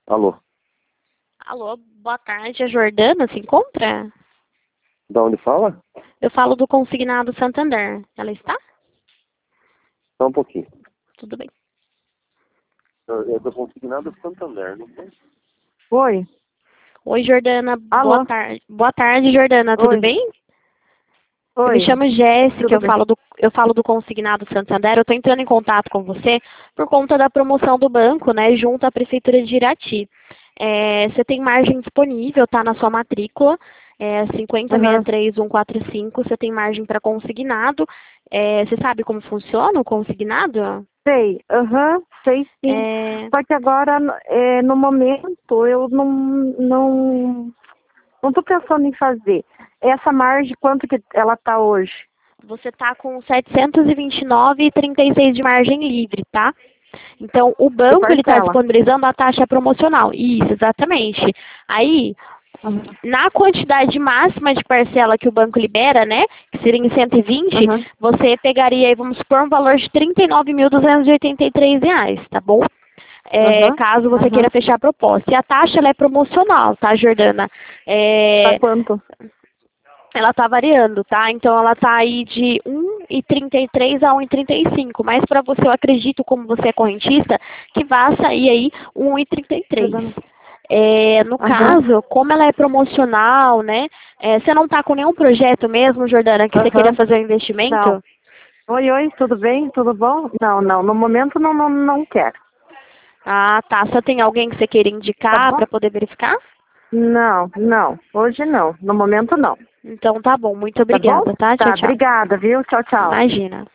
Alô, Alô, boa tarde, a Jordana se encontra? da onde fala? Eu falo do Consignado Santander. Ela está? Só um pouquinho. Tudo bem. Eu tô consignado Santander, não sei. Oi, Oi, Jordana, alô, boa tarde. Boa tarde, Jordana, tudo oi, bem? Eu me oi, chamo Jéssica, tudo bem? eu falo do Consignado Santander. Eu estou entrando em contato com você por conta da promoção do banco, né, junto à Prefeitura de Irati. Você tem margem disponível, tá, na sua matrícula, Aham, 5063145, você tem margem para consignado. Você sabe como funciona o consignado? sei, aham, sei sim. É, Só que agora, no momento, eu não tô pensando em fazer. Essa margem, quanto que ela tá hoje? Você está com 729,36 de margem livre, tá? Então, o De banco ele está parcela? disponibilizando a taxa promocional. Isso, exatamente. Aí, Aham, na quantidade máxima de parcela que o banco libera, né, que seria em 120, aham, você pegaria aí, vamos supor, um valor de R$ 39.283, tá bom? aham, Caso você queira aham. fechar a proposta. E a taxa ela é promocional, tá, Jordana? Tá É, quanto? ela está variando, tá? Então ela está aí de 1,33 a 1,35. Mas para você, eu acredito, como você é correntista, que vai sair aí 1,33. Jordana. No Aham, caso, como ela é promocional, né? Você não está com nenhum projeto mesmo, Jordana, que você queira aham, fazer um não. investimento? Oi, oi, tudo bem? Tudo bom? Não, não, no momento não quero. Ah, tá. Só tem alguém que você queira Tá indicar bom? para poder verificar? Não, não, hoje não, no momento não. Então tá bom. Muito Tá bom? obrigada, tá? Tchau, Tá, tchau. obrigada, viu? Tchau, tchau. Imagina.